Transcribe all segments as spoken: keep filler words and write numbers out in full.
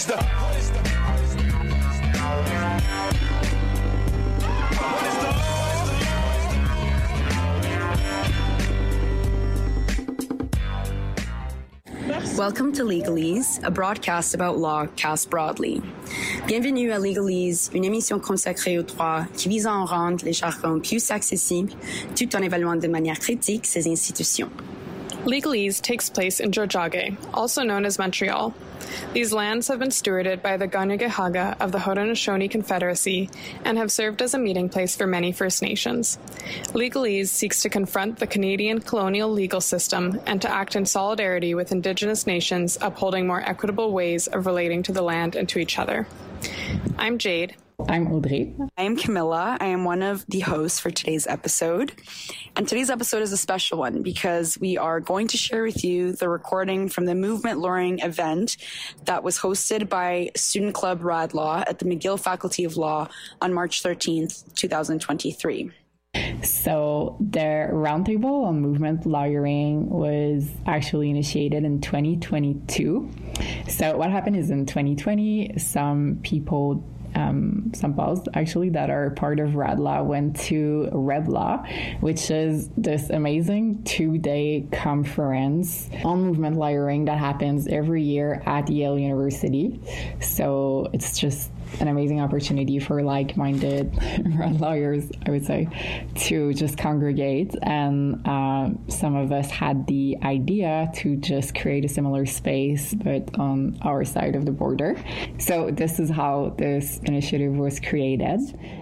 is the... What is the... Welcome to Legalese, a broadcast about law cast broadly. Bienvenue à Legalese, une émission consacrée au droit qui vise à en rendre les jargons plus accessibles tout en évaluant de manière critique ces institutions. Legalese takes place in Tiohtià:ke, also known as Montreal. These lands have been stewarded by the Kanien'kehá:ka of the Haudenosaunee Confederacy and have served as a meeting place for many First Nations. Legalese seeks to confront the Canadian colonial legal system and to act in solidarity with Indigenous nations, upholding more equitable ways of relating to the land and to each other. I'm Jade. I'm Audrey. I am Camilla. I am one of the hosts for today's episode. And today's episode is a special one because we are going to share with you the recording from the Movement Lawyering event that was hosted by Student Club Rad Law at the McGill Faculty of Law on March thirteenth, twenty twenty-three. So the roundtable on movement lawyering was actually initiated in twenty twenty-two. So what happened is in twenty twenty, some people Um, some pals actually that are part of Rad Law went to Red Law, which is this amazing two-day conference on movement lawyering that happens every year at Yale University. So it's just an amazing opportunity for like-minded Rad lawyers, I would say, to just congregate. And um, some of us had the idea to just create a similar space, but on our side of the border. So this is how this initiative was created.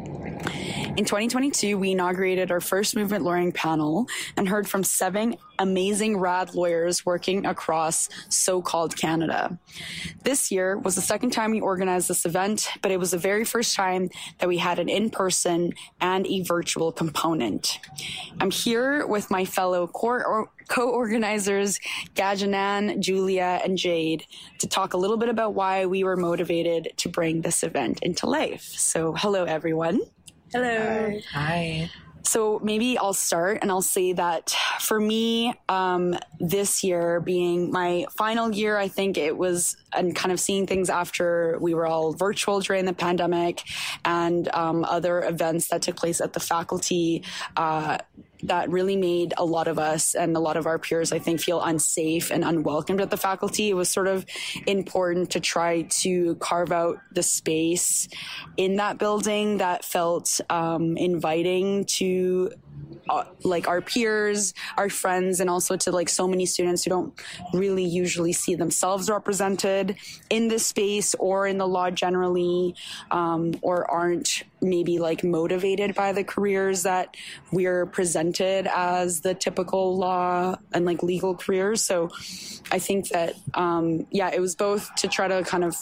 In twenty twenty-two, we inaugurated our first movement lawyering panel and heard from seven amazing rad lawyers working across so-called Canada. This year was the second time we organized this event, but it was the very first time that we had an in-person and a virtual component. I'm here with my fellow core co-organizers, Gajanan, Julia, and Jade, to talk a little bit about why we were motivated to bring this event into life. So hello, everyone. Hello. Hi. So maybe I'll start and I'll say that for me, um, this year being my final year, I think it was, and kind of seeing things after we were all virtual during the pandemic and um, other events that took place at the faculty, uh, that really made a lot of us and a lot of our peers, I think, feel unsafe and unwelcomed at the faculty. It was sort of important to try to carve out the space in that building that felt um, inviting to uh, like our peers, our friends, and also to like so many students who don't really usually see themselves represented in this space or in the law generally, um, or aren't maybe like motivated by the careers that we're presented as the typical law and like legal careers. So I think that, um, yeah, it was both to try to kind of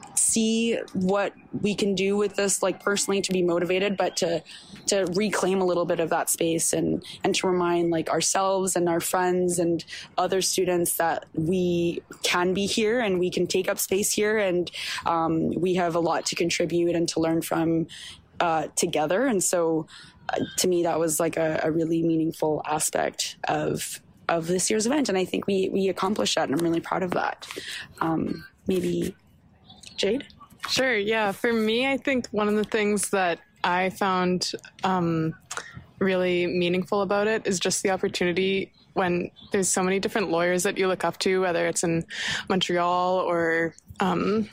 see what we can do with this, like personally to be motivated, but to to reclaim a little bit of that space and and to remind like ourselves and our friends and other students that we can be here and we can take up space here, and um, we have a lot to contribute and to learn from uh, together. And so uh, to me, that was like a, a really meaningful aspect of of this year's event, and I think we we accomplished that, and I'm really proud of that. Um, maybe Jade? Sure, yeah. For me, I think one of the things that I found um, really meaningful about it is just the opportunity when there's so many different lawyers that you look up to, whether it's in Montreal or um,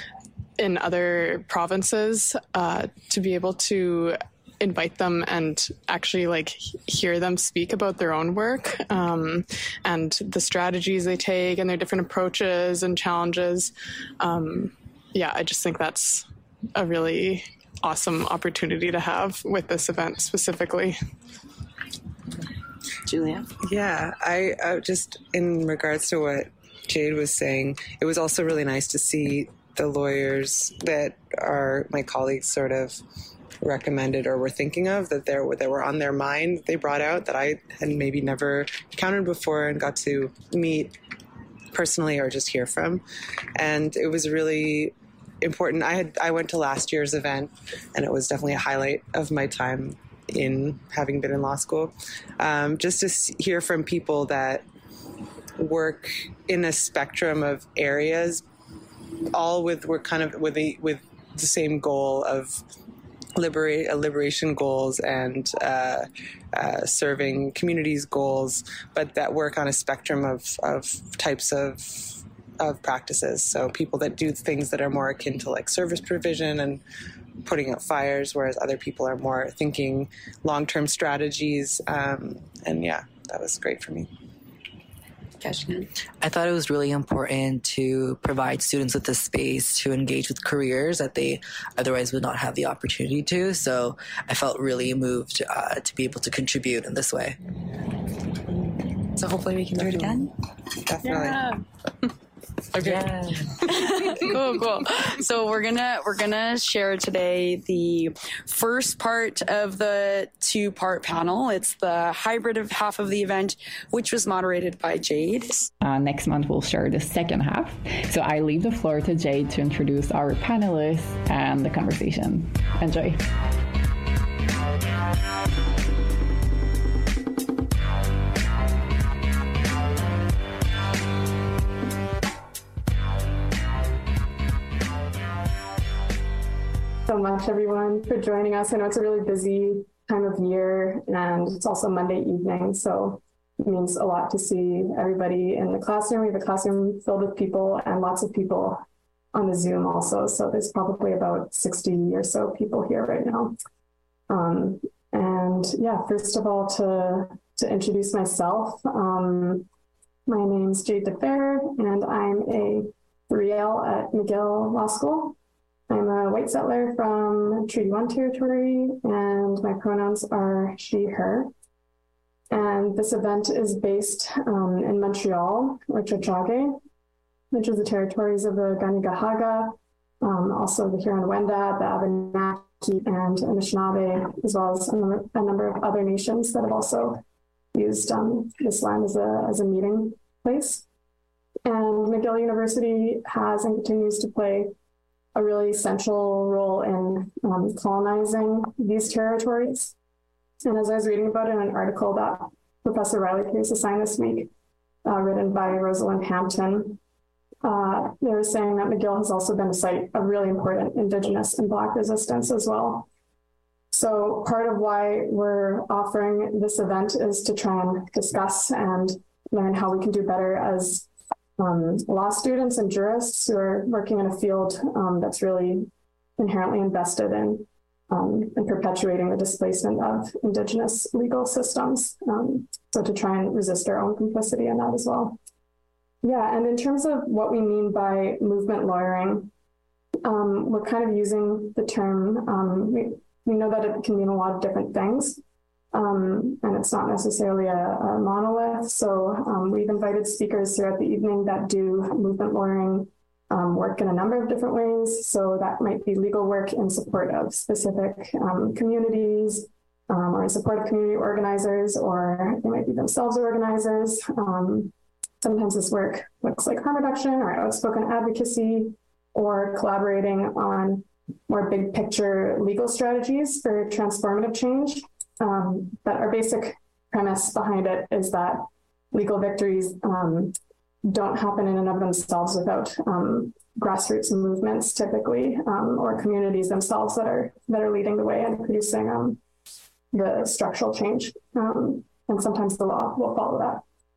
in other provinces, uh, to be able to invite them and actually like hear them speak about their own work um, and the strategies they take and their different approaches and challenges. Um, yeah, I just think that's a really awesome opportunity to have with this event specifically. Julia? Yeah, I uh, just in regards to what Jade was saying, it was also really nice to see the lawyers that are my colleagues sort of recommended or were thinking of, that they were, that were on their mind, they brought out that I had maybe never encountered before and got to meet personally or just hear from. And it was really important. I had I went to last year's event, and it was definitely a highlight of my time in having been in law school. Um, just to hear from people that work in a spectrum of areas, all with we're kind of with the with the same goal of liberate uh, liberation goals and uh, uh, serving communities goals, but that work on a spectrum of of types of of practices. So people that do things that are more akin to like service provision and putting out fires, whereas other people are more thinking long-term strategies. Um, and yeah, that was great for me. I thought it was really important to provide students with the space to engage with careers that they otherwise would not have the opportunity to. So I felt really moved uh, to be able to contribute in this way. So hopefully we can do it again. Definitely. Yeah. Okay. Yeah. Cool, cool. So we're gonna we're gonna share today the first part of the two-part panel. It's the hybrid of half of the event, which was moderated by Jade. Uh, next month we'll share the second half. So I leave the floor to Jade to introduce our panelists and the conversation. Enjoy. So much, everyone, for joining us. I know it's a really busy time of year, and it's also Monday evening, so it means a lot to see everybody in the classroom. We have a classroom filled with people and lots of people on the Zoom also, so there's probably about sixty or so people here right now. Um, and yeah, first of all, to, to introduce myself, um, my name's Jade DeFer, and I'm a three L at McGill Law School. I'm a white settler from Treaty one territory, and my pronouns are she, her. And this event is based um, in Montreal, or Tiohtià:ke, which is the territories of the Kanien'kehá:ka, um, also the Huron-Wendat, the Abenaki, and Anishinaabe, as well as a number, a number of other nations that have also used um, this land as a, as a meeting place. And McGill University has and continues to play a really central role in um, colonizing these territories. And as I was reading about in an article that Professor Riley Pierce assigned this week, uh, written by Rosalind Hampton, uh, they were saying that McGill has also been a site of really important Indigenous and Black resistance as well. So part of why we're offering this event is to try and discuss and learn how we can do better as Um, law students and jurists who are working in a field um, that's really inherently invested in, um, in perpetuating the displacement of Indigenous legal systems. Um, so to try and resist our own complicity in that as well. Yeah, and in terms of what we mean by movement lawyering, um, we're kind of using the term, um, we, we know that it can mean a lot of different things. Um, and it's not necessarily a, a monolith. So um, we've invited speakers throughout the evening that do movement lawyering um, work in a number of different ways. So that might be legal work in support of specific um, communities um, or in support of community organizers, or they might be themselves organizers. Um, sometimes this work looks like harm reduction or outspoken advocacy, or collaborating on more big picture legal strategies for transformative change. Um, but our basic premise behind it is that legal victories um, don't happen in and of themselves without um, grassroots movements, typically, um, or communities themselves that are that are leading the way and producing um, the structural change. Um, and sometimes the law will follow that.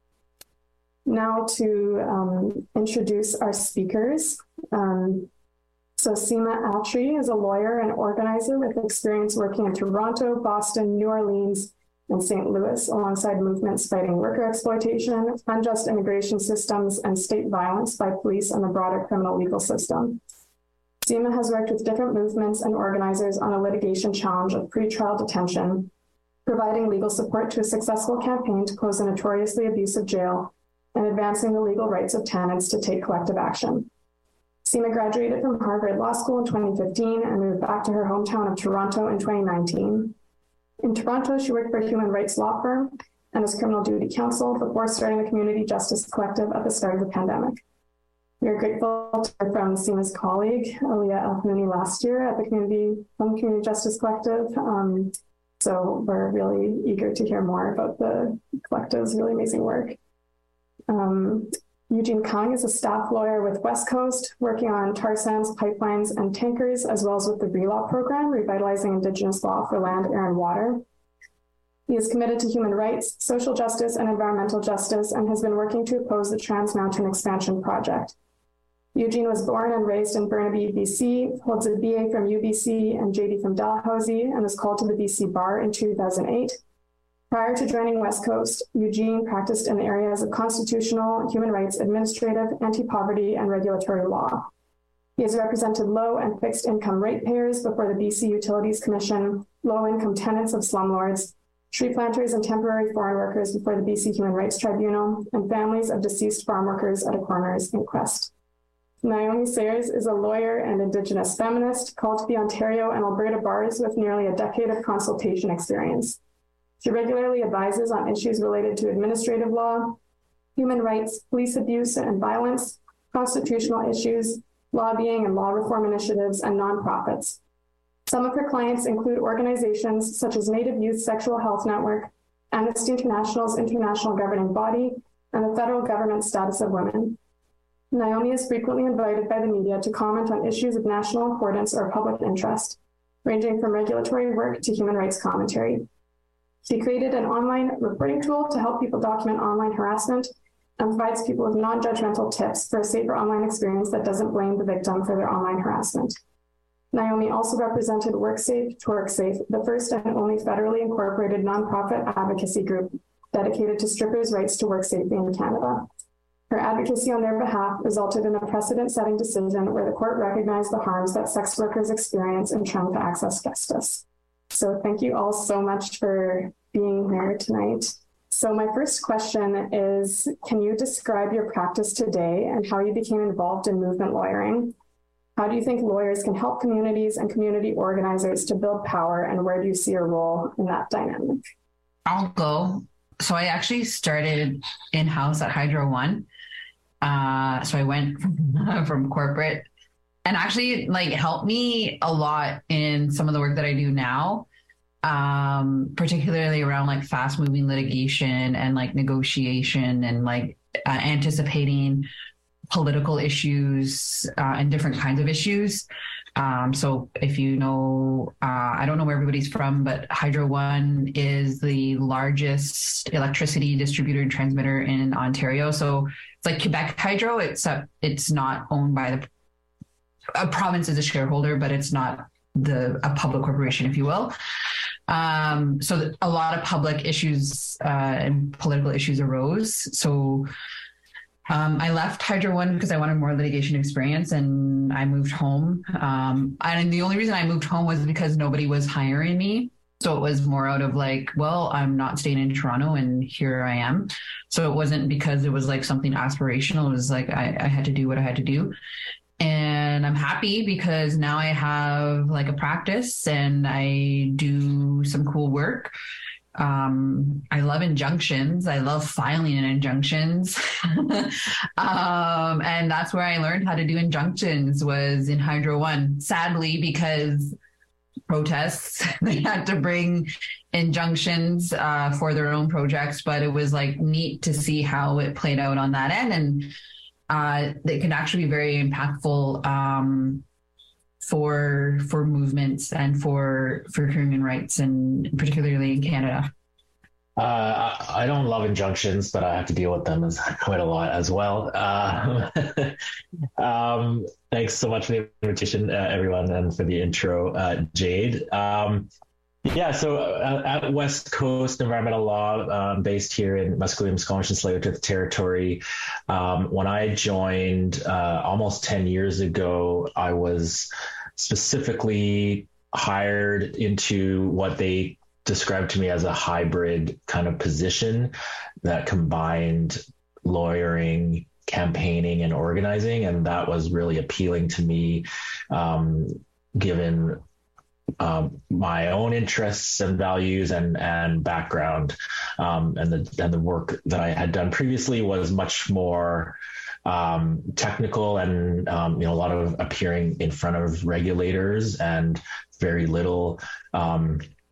Now to um, introduce our speakers. Um, So Seema Attree is a lawyer and organizer with experience working in Toronto, Boston, New Orleans, and Saint Louis, alongside movements fighting worker exploitation, unjust immigration systems, and state violence by police and the broader criminal legal system. Seema has worked with different movements and organizers on a litigation challenge of pretrial detention, providing legal support to a successful campaign to close a notoriously abusive jail, and advancing the legal rights of tenants to take collective action. Seema graduated from Harvard Law School in twenty fifteen and moved back to her hometown of Toronto in twenty nineteen. In Toronto, she worked for a human rights law firm and as criminal duty counsel before starting the Community Justice Collective at the start of the pandemic. We are grateful to hear from Seema's colleague, Aaliyah Elfmouni, last year at the Community, from Community Justice Collective. Um, so we're really eager to hear more about the collective's really amazing work. Um, Eugene Kung is a staff lawyer with West Coast, working on tar sands, pipelines, and tankers, as well as with the RELAW program, Revitalizing Indigenous Law for Land, Air, and Water. He is committed to human rights, social justice, and environmental justice, and has been working to oppose the Trans Mountain Expansion Project. Eugene was born and raised in Burnaby, B C, holds a B A from U B C and J D from Dalhousie, and was called to the B C Bar in two thousand eight. Prior to joining West Coast, Eugene practiced in the areas of constitutional, human rights, administrative, anti-poverty, and regulatory law. He has represented low and fixed income ratepayers before the B C Utilities Commission, low-income tenants of slumlords, tree planters and temporary foreign workers before the B C Human Rights Tribunal, and families of deceased farm workers at a coroner's inquest. Naomi Sayers is a lawyer and Indigenous feminist called to the Ontario and Alberta bars with nearly a decade of consultation experience. She regularly advises on issues related to administrative law, human rights, police abuse and violence, constitutional issues, lobbying and law reform initiatives, and nonprofits. Some of her clients include organizations such as Native Youth Sexual Health Network, Amnesty International's international governing body, and the federal government's status of women. Naomi is frequently invited by the media to comment on issues of national importance or public interest, ranging from regulatory work to human rights commentary. She created an online reporting tool to help people document online harassment and provides people with non-judgmental tips for a safer online experience that doesn't blame the victim for their online harassment. Naomi also represented WorkSafe to WorkSafe, the first and only federally incorporated nonprofit advocacy group dedicated to strippers' rights to work safely in Canada. Her advocacy on their behalf resulted in a precedent-setting decision where the court recognized the harms that sex workers experience in trying to access justice. So thank you all so much for being here tonight. So my first question is, can you describe your practice today and how you became involved in movement lawyering? How do you think lawyers can help communities and community organizers to build power, and where do you see your role in that dynamic? I'll go. So I actually started in-house at Hydro One. Uh, so I went from, from corporate, and actually like helped me a lot in some of the work that I do now, um, particularly around like fast moving litigation and like negotiation and like uh, anticipating political issues uh, and different kinds of issues. Um, so if you know, uh, I don't know where everybody's from, but Hydro One is the largest electricity distributor and transmitter in Ontario. So it's like Quebec Hydro, except it's not owned by the a province as a shareholder, but it's not the a public corporation, if you will. Um, so a lot of public issues uh, and political issues arose. So Um, I left Hydro One because I wanted more litigation experience, and I moved home. Um, and the only reason I moved home was because nobody was hiring me. So it was more out of like, well, I'm not staying in Toronto, and here I am. So it wasn't because it was like something aspirational. It was like I, I had to do what I had to do. And I'm happy because now I have like a practice and I do some cool work. Um, I love injunctions. I love filing in injunctions. um, and that's where I learned how to do injunctions, was in Hydro One. Sadly, because protests, they had to bring injunctions uh, for their own projects, but it was like neat to see how it played out on that end. And uh, it can actually be very impactful um, for for movements and for for human rights, and particularly in Canada. Uh, I, I don't love injunctions, but I have to deal with them as, quite a lot as well. Uh, um, thanks so much for the invitation, uh, everyone, and for the intro, uh, Jade. Um, yeah, so uh, at West Coast Environmental Law, um, based here in Musqueam, Squamish, and Tsleil-Waututh Territory. Um, when I joined uh, almost ten years ago, I was specifically hired into what they described to me as a hybrid kind of position that combined lawyering, campaigning, and organizing. And that was really appealing to me, um, given um, my own interests and values and, and background. Um, and the, and the work that I had done previously was much more Um, technical and, um, you know, a lot of appearing in front of regulators and very little um,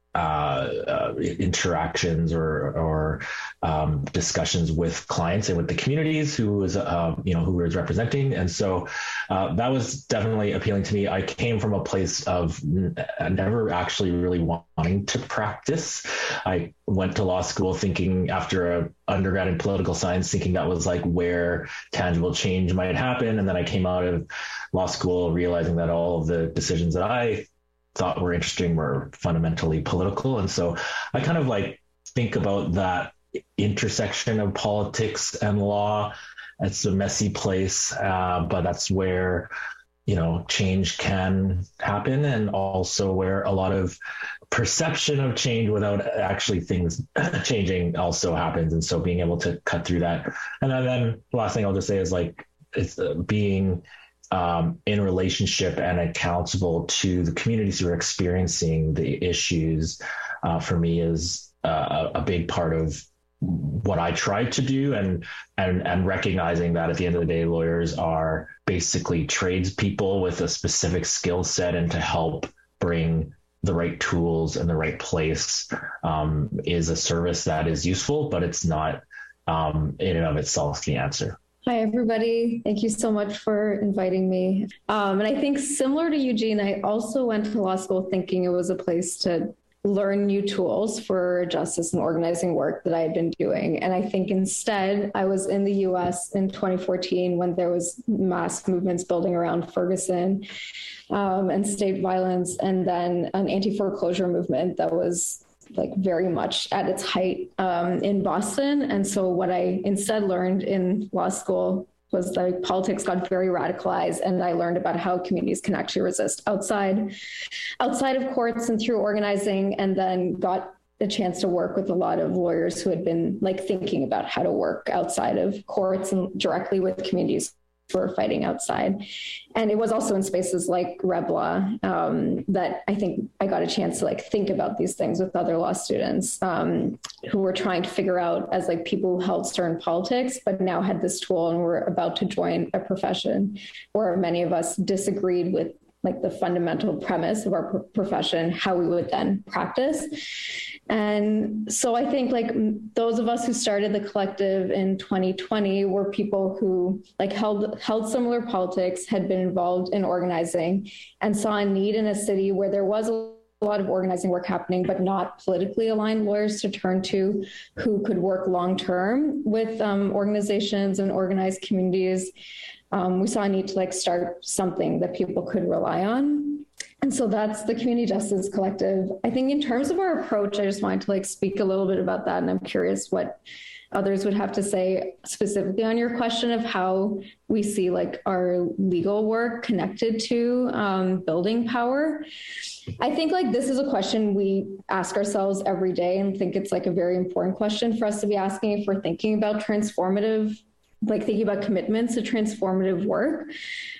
uh, uh, interactions or or um, discussions with clients and with the communities who was uh, you know who was representing, and so uh, that was definitely appealing to me. I came from a place of n- never actually really wanting to practice. I went to law school thinking, after a undergrad in political science, thinking that was like where tangible change might happen, and then I came out of law school realizing that all of the decisions that I thought were interesting were fundamentally political. And so I kind of like think about that intersection of politics and law. It's a messy place, uh, but that's where, you know, change can happen, and also where a lot of perception of change without actually things changing also happens. And so being able to cut through that. And then, then the last thing I'll just say is like, it's uh, being Um, in relationship and accountable to the communities who are experiencing the issues, uh, for me is uh, a big part of what I try to do, and and and recognizing that at the end of the day, lawyers are basically tradespeople with a specific skill set, and to help bring the right tools in the right place um, is a service that is useful, but it's not um, in and of itself the answer. Hi, everybody. Thank you so much for inviting me. Um, and I think similar to Eugene, I also went to law school thinking it was a place to learn new tools for justice and organizing work that I had been doing. And I think instead I was in the U S in twenty fourteen when there was mass movements building around Ferguson um, and state violence, and then an anti-foreclosure movement that was like very much at its height um, in Boston. And so what I instead learned in law school was that politics got very radicalized, and I learned about how communities can actually resist outside, outside of courts and through organizing, and then got a chance to work with a lot of lawyers who had been like thinking about how to work outside of courts and directly with communities who are fighting outside. And it was also in spaces like Rebla um, that I think I got a chance to like think about these things with other law students um, who were trying to figure out, as like people who held certain politics, but now had this tool and were about to join a profession where many of us disagreed with like the fundamental premise of our profession, how we would then practice. And so I think like those of us who started the collective in twenty twenty were people who like held held similar politics, had been involved in organizing, and saw a need in a city where there was a lot of organizing work happening, but not politically aligned lawyers to turn to who could work long-term with um, organizations and organized communities. Um, we saw a need to like start something that people could rely on. And so that's the Community Justice Collective. I think in terms of our approach, I just wanted to like speak a little bit about that. And I'm curious what others would have to say specifically on your question of how we see like our legal work connected to um, building power. I think like this is a question we ask ourselves every day, and think it's like a very important question for us to be asking if we're thinking about transformative, like thinking about commitments to transformative work.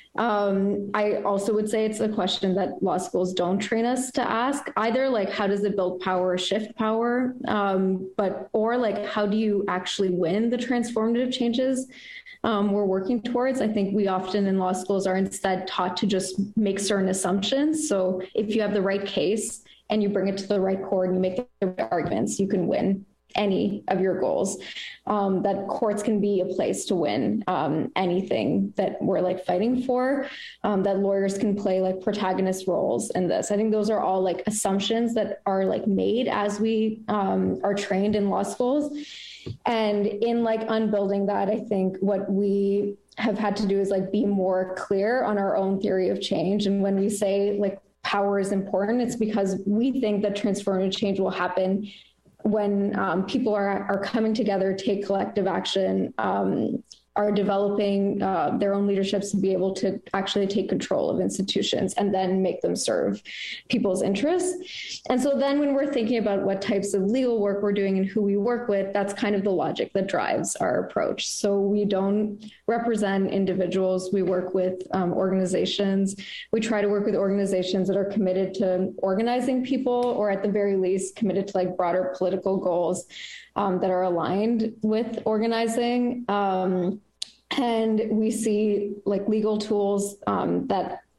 Um, I also would say it's a question that law schools don't train us to ask either, like how does it build power, shift power, um, but or like how do you actually win the transformative changes um, we're working towards. I think we often in law schools are instead taught to just make certain assumptions. So if you have the right case and you bring it to the right court and you make the right arguments, you can win any of your goals, um, that courts can be a place to win um, anything that we're like fighting for, um, that lawyers can play like protagonist roles in this. I think those are all like assumptions that are like made as we um, are trained in law schools. And in like unbuilding that, I think what we have had to do is like be more clear on our own theory of change. And when we say like power is important, it's because we think that transformative change will happen when um, people are, are coming together, take collective action, um, are developing uh, their own leaderships to be able to actually take control of institutions and then make them serve people's interests. And so then when we're thinking about what types of legal work we're doing and who we work with, that's kind of the logic that drives our approach. So we don't represent individuals. We work with um, organizations. We try to work with organizations that are committed to organizing people, or at the very least committed to like broader political goals um, that are aligned with organizing. Um, And we see like legal tools um, that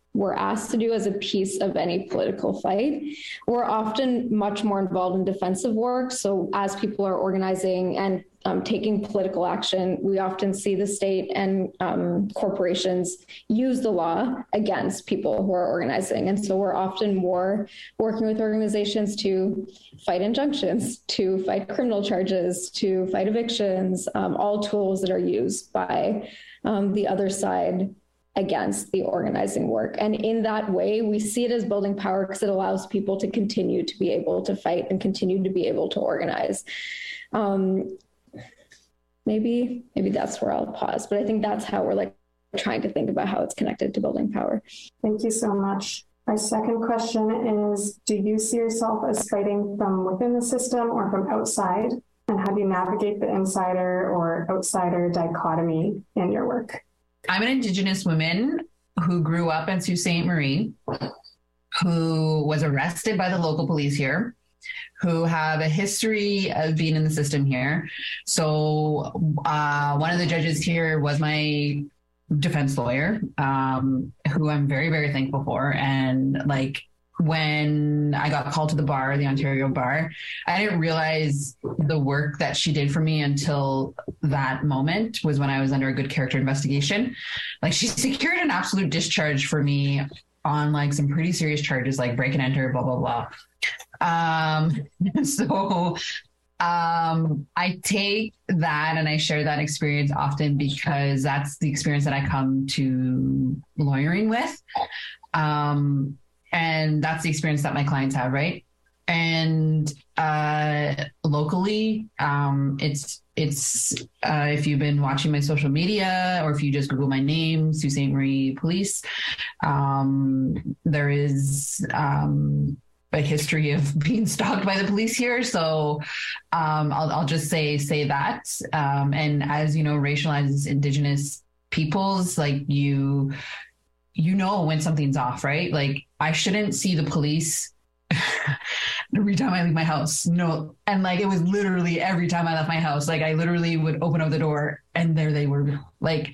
we're asked to do as a piece of any political fight. We're often much more involved in defensive work. So as people are organizing and um, taking political action, we often see the state and um, corporations use the law against people who are organizing. And so we're often more working with organizations to fight injunctions, to fight criminal charges, to fight evictions, um, all tools that are used by um, the other side against the organizing work. And in that way, we see it as building power because it allows people to continue to be able to fight and continue to be able to organize. Um, maybe, maybe that's where I'll pause, but I think that's how we're like trying to think about how it's connected to building power. Thank you so much. Our second question is, do you see yourself as fighting from within the system or from outside? And how do you navigate the insider or outsider dichotomy in your work? I'm an Indigenous woman who grew up in Sault Ste. Marie, who was arrested by the local police here, who have a history of being in the system here. So uh, one of the judges here was my defense lawyer, um, who I'm very, very thankful for. And like, when I got called to the bar, the Ontario bar, I didn't realize the work that she did for me until that moment was when I was under a good character investigation. Like, she secured an absolute discharge for me on like some pretty serious charges, like break and enter, blah, blah, blah. Um, so um, I take that and I share that experience often because that's the experience that I come to lawyering with. Um, And that's the experience that my clients have, right? And uh, locally, um, it's it's uh, if you've been watching my social media or if you just Google my name, Sault Ste. Marie Police, um, there is um, a history of being stalked by the police here. So um, I'll, I'll just say say that. Um, and as you know, racialized Indigenous peoples, like you. you know when something's off, right? Like, I shouldn't see the police every time I leave my house. No. And like, it was literally every time I left my house, like I literally would open up the door and there they were. Like,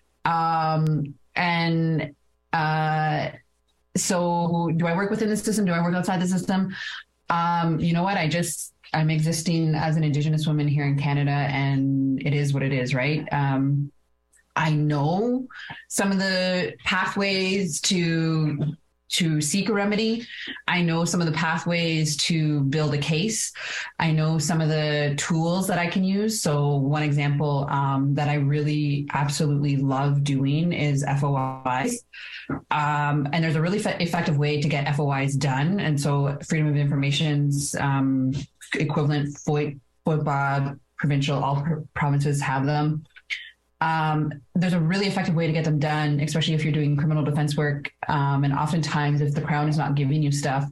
um, and uh, so do I work within the system? Do I work outside the system? Um, you know what? I just, I'm existing as an Indigenous woman here in Canada, and it is what it is, right? Um, I know some of the pathways to to seek a remedy. I know some of the pathways to build a case. I know some of the tools that I can use. So one example um, that I really absolutely love doing is F O Is. Um, and there's a really fe- effective way to get F O Is done. And so Freedom of Information's um, equivalent, FOIP, FOIPA, provincial, all pr- provinces have them. Um, there's a really effective way to get them done, especially if you're doing criminal defense work. Um, and oftentimes if the Crown is not giving you stuff,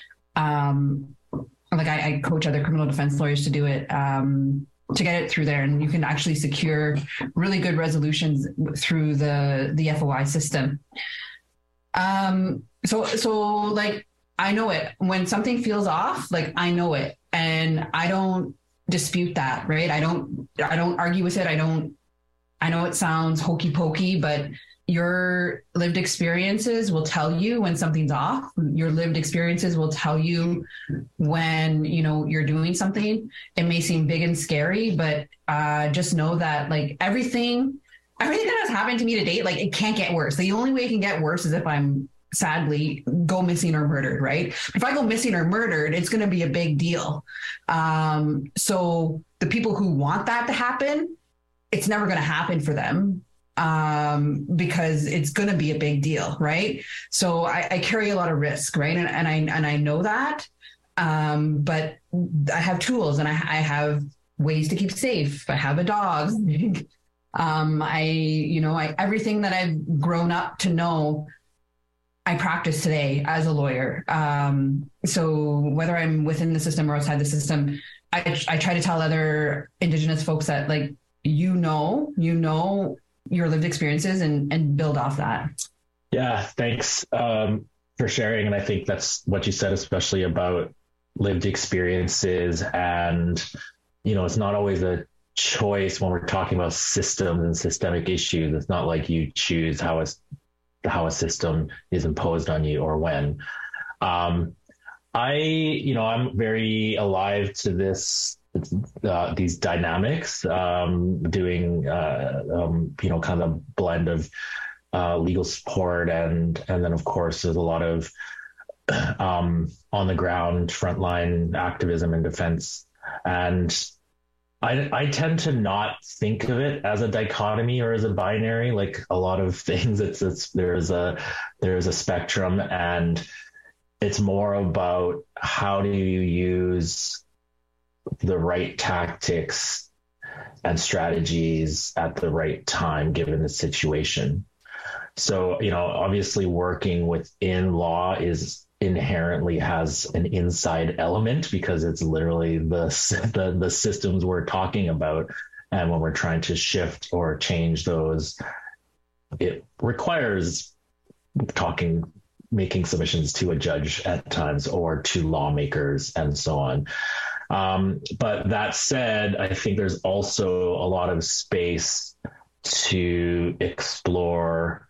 um, like I, I coach other criminal defense lawyers to do it, um, to get it through there. And you can actually secure really good resolutions through the, the F O I system. Um, so, so like, I know it when something feels off, like I know it, and I don't dispute that, right? I don't, I don't argue with it. I don't, I know it sounds hokey pokey, but your lived experiences will tell you when something's off. Your lived experiences will tell you when, you know, you're doing something. It may seem big and scary, but uh, just know that like everything, everything that has happened to me to date, like it can't get worse. The only way it can get worse is if I'm sadly go missing or murdered, right? If I go missing or murdered, it's going to be a big deal. Um, so the people who want that to happen, it's never going to happen for them um, because it's going to be a big deal, right? So I, I carry a lot of risk, right? And, and I and I know that, um, but I have tools and I, I have ways to keep safe. I have a dog. um, I, you know, I everything that I've grown up to know, I practice today as a lawyer. Um, so whether I'm within the system or outside the system, I, I try to tell other Indigenous folks that like, you know, you know your lived experiences and, and build off that. Yeah, thanks um, for sharing. And I think that's what you said, especially about lived experiences. And, you know, it's not always a choice when we're talking about systems and systemic issues. It's not like you choose how a how a system is imposed on you or when. Um, I, you know, I'm very alive to this, uh, these dynamics, um, doing, uh, um, you know, kind of a blend of uh, legal support and, and then of course there's a lot of um, on the ground frontline activism and defense. And I, I tend to not think of it as a dichotomy or as a binary, like a lot of things. It's, it's there's a there's a spectrum, and it's more about how do you use the right tactics and strategies at the right time given the situation. So, you know, obviously working within law is inherently has an inside element because it's literally the, the the systems we're talking about, and when we're trying to shift or change those, it requires talking, making submissions to a judge at times or to lawmakers and so on. Um, but that said, I think there's also a lot of space to explore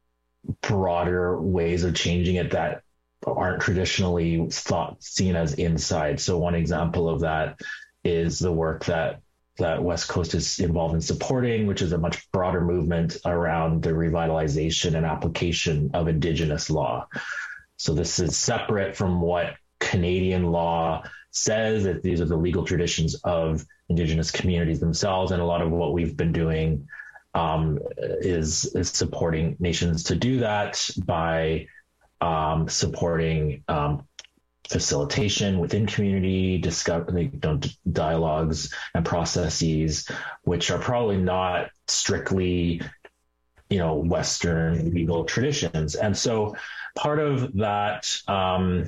broader ways of changing it that aren't traditionally thought seen as inside. So one example of that is the work that that West Coast is involved in supporting, which is a much broader movement around the revitalization and application of Indigenous law. So this is separate from what Canadian law says, that these are the legal traditions of Indigenous communities themselves. And a lot of what we've been doing um, is, is supporting nations to do that by Um, supporting um, facilitation within community, discover, you know, dialogues and processes, which are probably not strictly, you know, Western legal traditions. And so part of that um,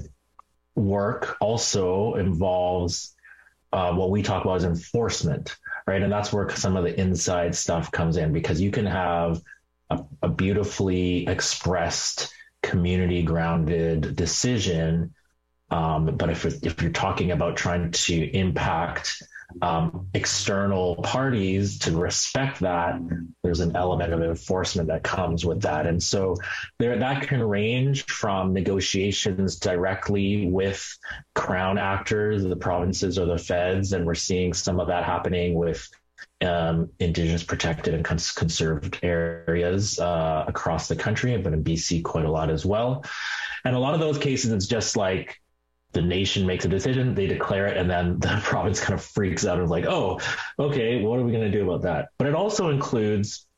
work also involves uh, what we talk about as enforcement, right? And that's where some of the inside stuff comes in, because you can have a, a beautifully expressed community grounded decision. Um, but if, if you're talking about trying to impact um, external parties to respect that, there's an element of enforcement that comes with that. And so there, that can range from negotiations directly with Crown actors, the provinces or the feds. And we're seeing some of that happening with Um, Indigenous protected and cons- conserved areas uh, across the country. I've been in B C quite a lot as well. And a lot of those cases, it's just like the nation makes a decision, they declare it, and then the province kind of freaks out and is like, oh, okay, what are we going to do about that? But it also includes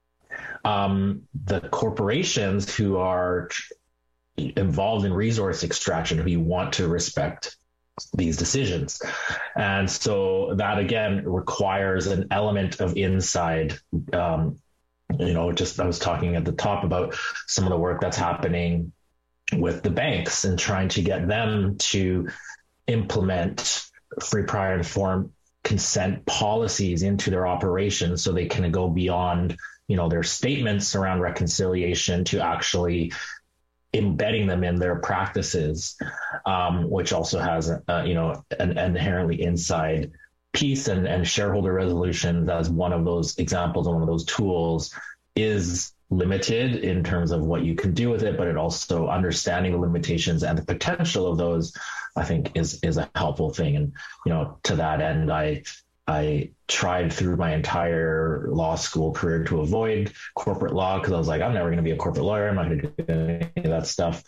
um, the corporations who are involved in resource extraction, who you want to respect these decisions. And so that again requires an element of inside, um, you know, just I was talking at the top about some of the work that's happening with the banks and trying to get them to implement free, prior, informed consent policies into their operations so they can go beyond, you know, their statements around reconciliation to actually embedding them in their practices, um, which also has, uh, you know, an, an inherently inside piece, and, and shareholder resolutions as one of those examples and one of those tools is limited in terms of what you can do with it, but it also understanding the limitations and the potential of those, I think is, is a helpful thing. And, you know, to that end, I, I tried through my entire law school career to avoid corporate law because I was like, I'm never going to be a corporate lawyer. I'm not going to do any of that stuff.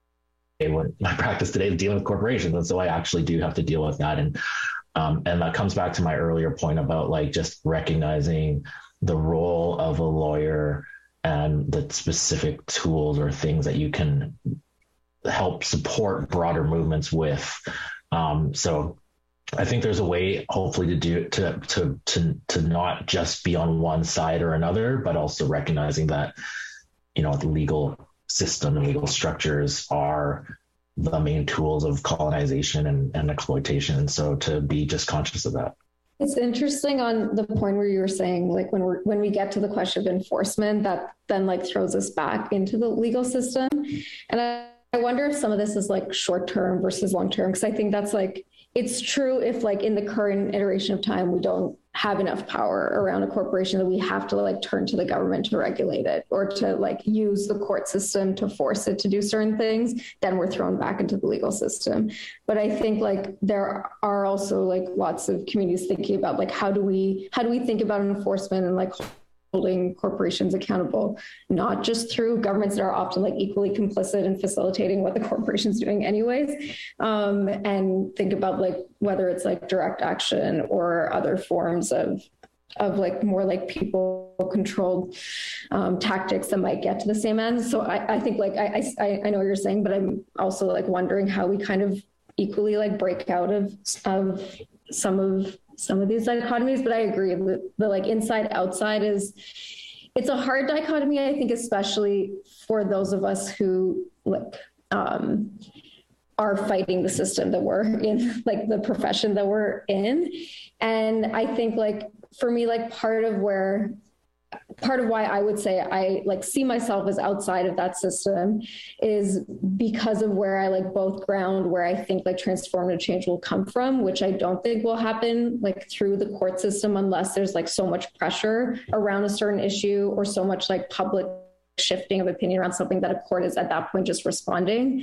My practice today is dealing with corporations. And so I actually do have to deal with that. And, um, and that comes back to my earlier point about like just recognizing the role of a lawyer and the specific tools or things that you can help support broader movements with. Um, so I think there's a way, hopefully, to do to to to to not just be on one side or another, but also recognizing that, you know, the legal system and legal structures are the main tools of colonization and, and exploitation. And so to be just conscious of that. It's interesting on the point where you were saying, like, when we're when we get to the question of enforcement, that then like throws us back into the legal system. And I I wonder if some of this is like short term versus long term, because I think that's like, it's true if like in the current iteration of time, we don't have enough power around a corporation that we have to like turn to the government to regulate it or to like use the court system to force it to do certain things, then we're thrown back into the legal system. But I think like there are also like lots of communities thinking about like, how do we, how do we think about enforcement and like holding corporations accountable, not just through governments that are often like equally complicit in facilitating what the corporation's doing anyways, um, and think about like whether it's like direct action or other forms of of like more like people controlled um, tactics that might get to the same end. So I, I think like I, I I know what you're saying, but I'm also like wondering how we kind of equally like break out of of some of some of these dichotomies. But I agree that the like inside outside is, it's a hard dichotomy, I think, especially for those of us who like um, are fighting the system that we're in, like the profession that we're in. And I think like, for me, like part of where, part of why I would say I like see myself as outside of that system is because of where I like both ground where I think like transformative change will come from, which I don't think will happen like through the court system unless there's like so much pressure around a certain issue or so much like public shifting of opinion around something that a court is at that point just responding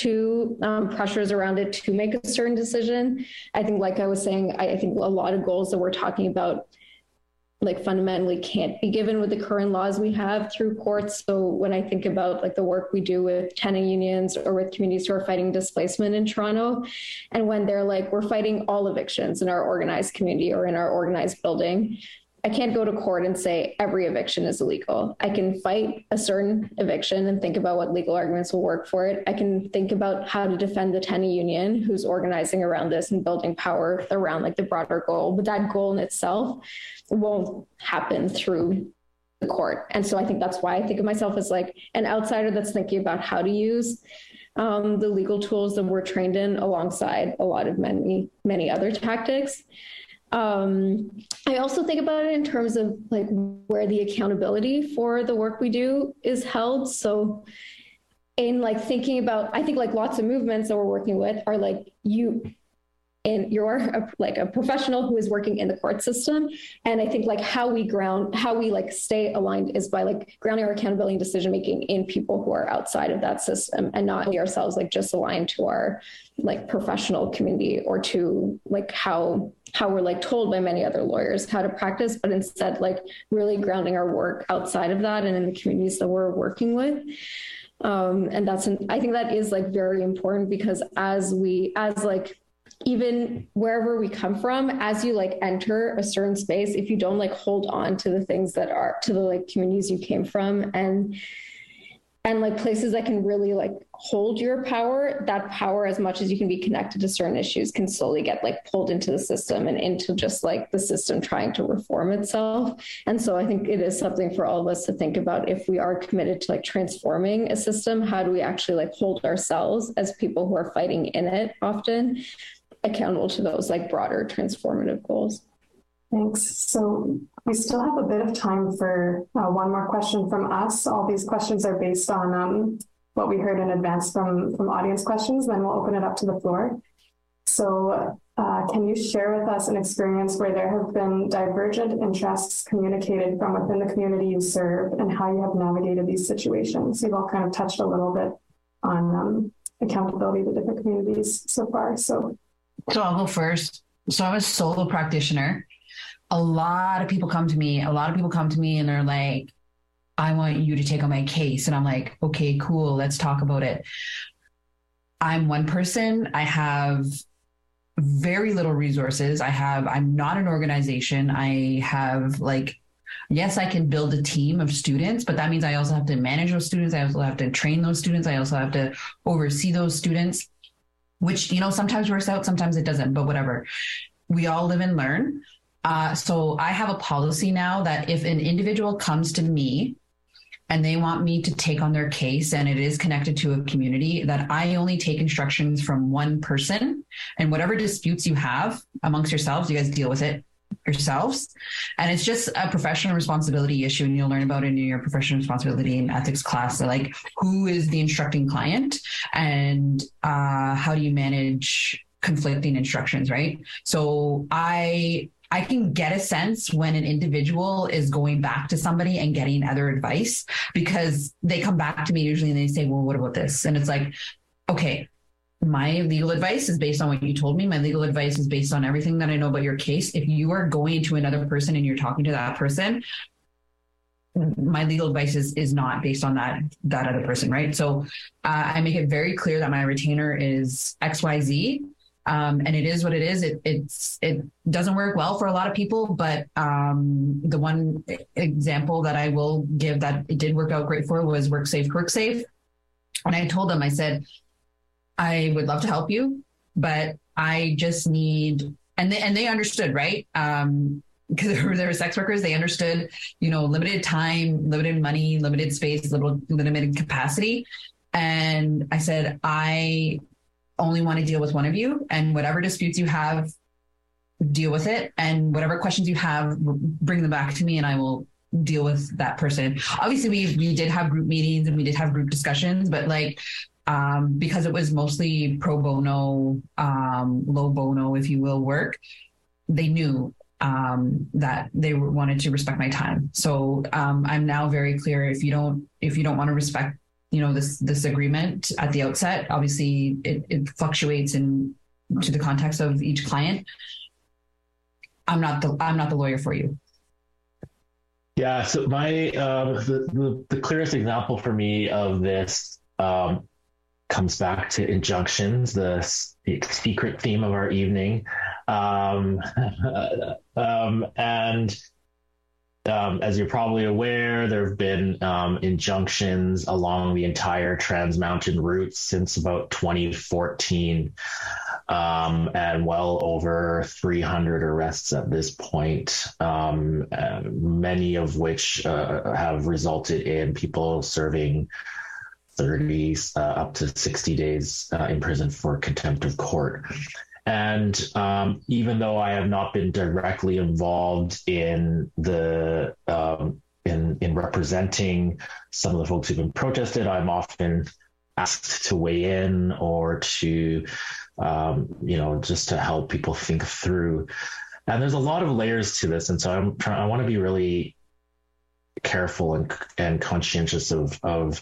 to um, pressures around it to make a certain decision. I think, like I was saying, I, I think a lot of goals that we're talking about like fundamentally can't be given with the current laws we have through courts. So when I think about like the work we do with tenant unions or with communities who are fighting displacement in Toronto, and when they're like, we're fighting all evictions in our organized community or in our organized building, I can't go to court and say every eviction is illegal. I can fight a certain eviction and think about what legal arguments will work for it. I can think about how to defend the tenant union who's organizing around this and building power around like the broader goal. But that goal in itself won't happen through the court. And so I think that's why I think of myself as like an outsider that's thinking about how to use um, the legal tools that we're trained in alongside a lot of many, many other tactics. Um, I also think about it in terms of like where the accountability for the work we do is held. So in like thinking about, I think like lots of movements that we're working with are like you and you're a, like a professional who is working in the court system. And I think like how we ground, how we like stay aligned is by like grounding our accountability and decision-making in people who are outside of that system and not ourselves like just aligned to our like professional community or to like how how we're like told by many other lawyers how to practice, but instead like really grounding our work outside of that and in the communities that we're working with. Um, and that's, an, I think that is like very important because as we, as like, even wherever we come from, as you like enter a certain space, if you don't like hold on to the things that are to the like communities you came from and and like places that can really like hold your power, that power, as much as you can be connected to certain issues, can slowly get like pulled into the system and into just like the system trying to reform itself. And so I think it is something for all of us to think about. If we are committed to like transforming a system, how do we actually like hold ourselves as people who are fighting in it often accountable to those like broader transformative goals? Thanks. So we still have a bit of time for uh, one more question from us. All these questions are based on um, what we heard in advance from, from audience questions. Then we'll open it up to the floor. So uh, can you share with us an experience where there have been divergent interests communicated from within the community you serve and how you have navigated these situations? You've all kind of touched a little bit on um, accountability to different communities so far. So, so I'll go first. So I'm a solo practitioner. A lot of people come to me, a lot of people come to me and they're like, I want you to take on my case. And I'm like, okay, cool. Let's talk about it. I'm one person. I have very little resources. I have, I'm not an organization. I have like, yes, I can build a team of students, but that means I also have to manage those students. I also have to train those students. I also have to oversee those students, which, you know, sometimes works out, sometimes it doesn't, but whatever. We all live and learn. Uh, so I have a policy now that if an individual comes to me and they want me to take on their case and it is connected to a community, that I only take instructions from one person, and whatever disputes you have amongst yourselves, you guys deal with it. yourselves. And it's just a professional responsibility issue. And you'll learn about it in your professional responsibility and ethics class. So like, who is the instructing client, and uh, how do you manage conflicting instructions, right? So I I can get a sense when an individual is going back to somebody and getting other advice, because they come back to me usually and they say, well, what about this? And it's like, okay, my legal advice is based on what you told me. My legal advice is based on everything that I know about your case. If you are going to another person and you're talking to that person, my legal advice is, is not based on that, that other person, right? So uh, I make it very clear that my retainer is X Y Z. Um, and it is what it is. It it's it doesn't work well for a lot of people, but um, the one example that I will give that it did work out great for was WorkSafe, QuickSafe. And I told them, I said, I would love to help you, but I just need, and they and they understood, right? Um, because they were, they were sex workers, they understood, you know, limited time, limited money, limited space, little limited capacity. And I said, I only want to deal with one of you, and whatever disputes you have, deal with it. And whatever questions you have, bring them back to me and I will deal with that person. Obviously we, we did have group meetings and we did have group discussions, but like, um, because it was mostly pro bono, um, low bono, if you will, work, they knew, um, that they wanted to respect my time. So, um, I'm now very clear. If you don't, if you don't want to respect, you know, this, this agreement at the outset, obviously it, it fluctuates in to the context of each client. I'm not the, I'm not the lawyer for you. Yeah. So my, uh, the, the, the clearest example for me of this, um, comes back to injunctions, the, the secret theme of our evening. Um, um, and, Um, as you're probably aware, there have been um, injunctions along the entire Trans Mountain route since about twenty fourteen, um, and well over three hundred arrests at this point, um, uh, many of which uh, have resulted in people serving thirty uh, up to sixty days uh, in prison for contempt of court. And um, even though I have not been directly involved in the um, in in representing some of the folks who've been protested, I'm often asked to weigh in or to um, you know just to help people think through. And there's a lot of layers to this, and so I'm trying. I want to be really careful and and conscientious of of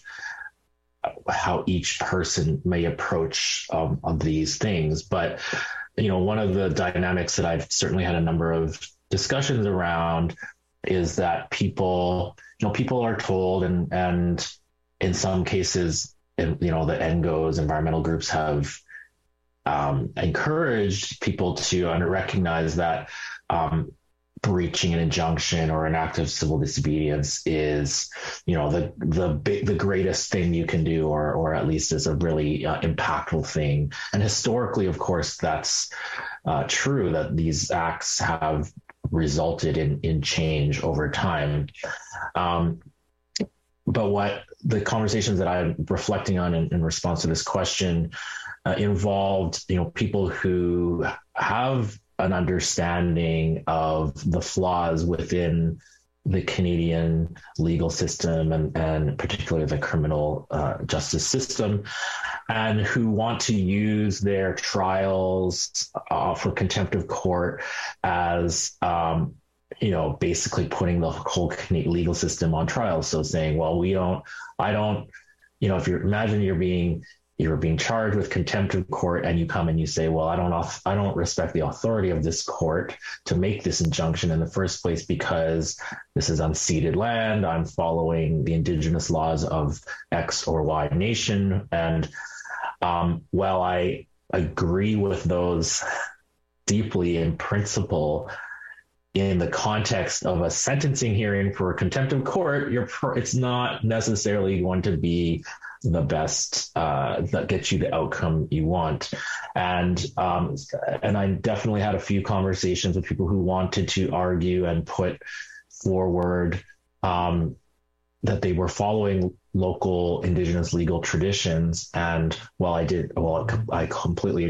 how each person may approach um, on these things. But, you know, one of the dynamics that I've certainly had a number of discussions around is that people, you know, people are told, and, and in some cases, you know, the N G Os, environmental groups have um, encouraged people to recognize that um, breaching an injunction or an act of civil disobedience is, you know, the the big, the greatest thing you can do, or or at least is a really uh, impactful thing. And historically, of course, that's uh, true, that these acts have resulted in in change over time. Um, but what the conversations that I'm reflecting on in, in response to this question uh, involved, you know, people who have an understanding of the flaws within the Canadian legal system, and, and particularly the criminal uh, justice system, and who want to use their trials uh, for contempt of court as, um, you know, basically putting the whole Canadian legal system on trial. So saying, well, we don't, I don't, you know, if you imagine you're being you're being charged with contempt of court, and you come and you say, well, I don't, I don't respect the authority of this court to make this injunction in the first place because this is unceded land. I'm following the Indigenous laws of X or Y nation. And um, while I agree with those deeply in principle, in the context of a sentencing hearing for contempt of court, you're, it's not necessarily going to be the best uh, that gets you the outcome you want. And um, and I definitely had a few conversations with people who wanted to argue and put forward um, that they were following local Indigenous legal traditions. And while I did, well, I completely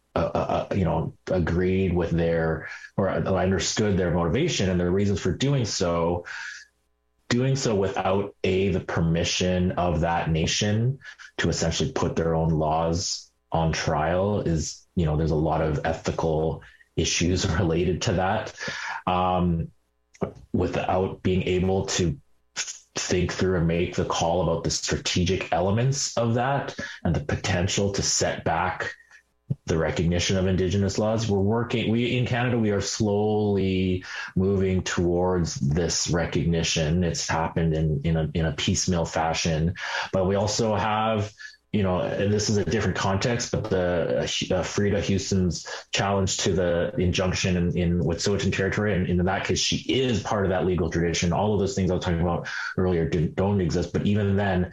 uh, uh, you know, agreed with their, or I understood their motivation and their reasons for doing so, doing so without a, the permission of that nation to essentially put their own laws on trial is, you know, there's a lot of ethical issues related to that. Um, without being able to think through and make the call about the strategic elements of that and the potential to set back the recognition of Indigenous laws. We're working, we in Canada, we are slowly moving towards this recognition. It's happened in, in a, in a piecemeal fashion, but we also have, you know, and this is a different context, but the uh, Frida Houston's challenge to the injunction in, in Wet'suwet'en territory, and, and in that case, she is part of that legal tradition. All of those things I was talking about earlier didn't, don't exist, but even then,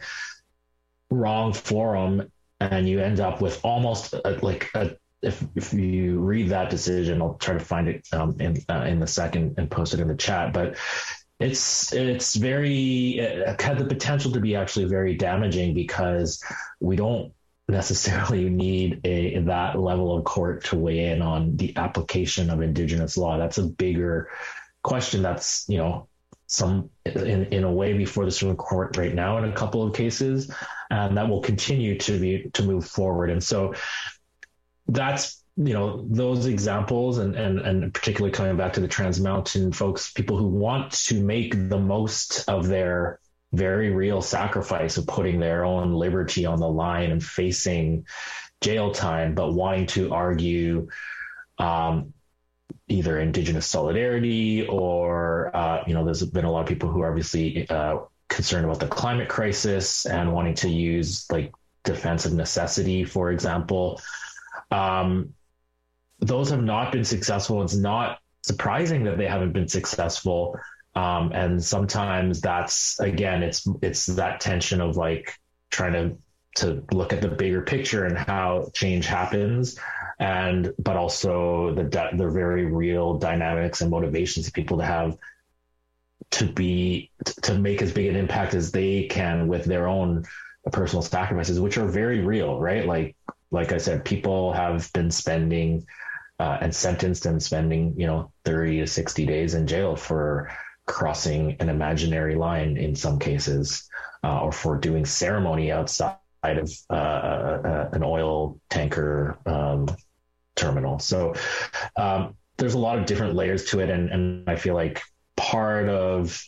wrong forum, and you end up with almost a, like a, if if you read that decision, I'll try to find it um, in uh, in a second and post it in the chat, but It's it's very it had the potential to be actually very damaging because we don't necessarily need a that level of court to weigh in on the application of Indigenous law. That's a bigger question. That's, you know, some in, in a way before the Supreme Court right now in a couple of cases, and that will continue to be to move forward. And so that's, you know, those examples and, and, and particularly coming back to the Trans Mountain folks, people who want to make the most of their very real sacrifice of putting their own liberty on the line and facing jail time, but wanting to argue um, either Indigenous solidarity or, uh, you know, there's been a lot of people who are obviously uh, concerned about the climate crisis and wanting to use like defense of necessity, for example. Um, Those have not been successful. It's not surprising that they haven't been successful. Um, and sometimes that's, again, it's it's that tension of like trying to to look at the bigger picture and how change happens, and but also the the very real dynamics and motivations of people to have to be to make as big an impact as they can with their own personal sacrifices, which are very real, right? Like like I said, people have been spending Uh, and sentenced and spending, you know, thirty to sixty days in jail for crossing an imaginary line in some cases, uh, or for doing ceremony outside of uh, uh, an oil tanker um, terminal. So um, there's a lot of different layers to it. And, and I feel like part of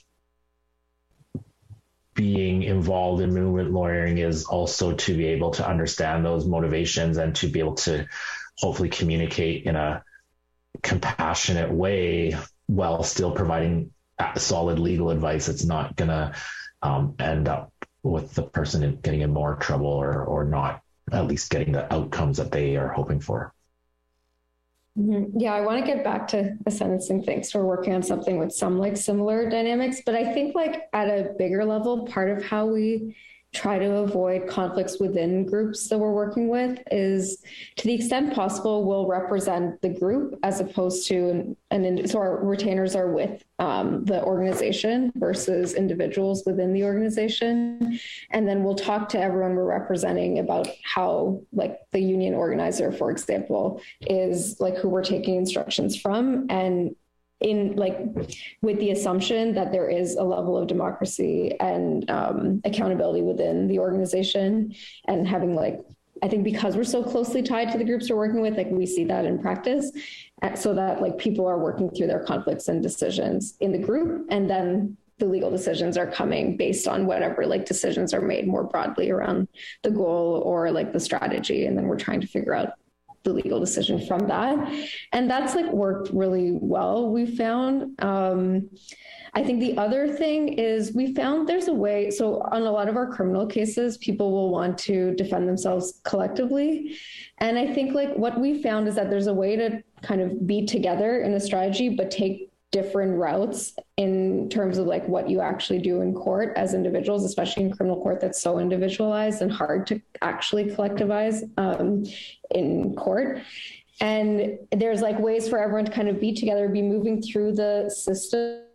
being involved in movement lawyering is also to be able to understand those motivations and to be able to hopefully communicate in a compassionate way while still providing solid legal advice that's not going to um, end up with the person getting in more trouble or, or not at least getting the outcomes that they are hoping for. Mm-hmm. Yeah, I want to get back to the sentencing thing. So we're working on something with some like similar dynamics, but I think like at a bigger level, part of how we try to avoid conflicts within groups that we're working with is, to the extent possible, we'll represent the group as opposed to an, an so our retainers are with um, the organization versus individuals within the organization. And then we'll talk to everyone we're representing about how, like, the union organizer, for example, is like who we're taking instructions from, and in like with the assumption that there is a level of democracy and um, accountability within the organization, and having like, I think because we're so closely tied to the groups we're working with, like we see that in practice, so that like people are working through their conflicts and decisions in the group, and then the legal decisions are coming based on whatever like decisions are made more broadly around the goal or like the strategy, and then we're trying to figure out the legal decision from that. And that's like worked really well, we found. Um, I think the other thing is we found there's a way, so on a lot of our criminal cases, people will want to defend themselves collectively. And I think like what we found is that there's a way to kind of be together in a strategy, but take different routes in terms of like what you actually do in court as individuals, especially in criminal court that's so individualized and hard to actually collectivize um, in court. And there's like ways for everyone to kind of be together, be moving through the system